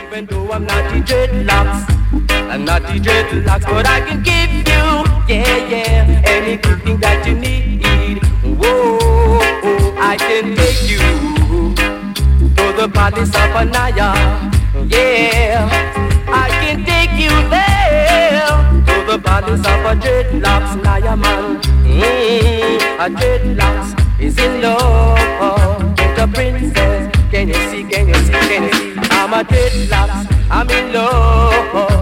even though I'm not the dreadlocks. I'm not the dreadlocks, but I can give you, yeah, any good thing that you need. Whoa, I can take you to the palace of Anaya. Yeah, I can take you there to the palace of a dreadlocks, Naya man. A dreadlocks is in love with the princess. Can you see, can you see, can you see? I'm a dreadlocks, I'm in love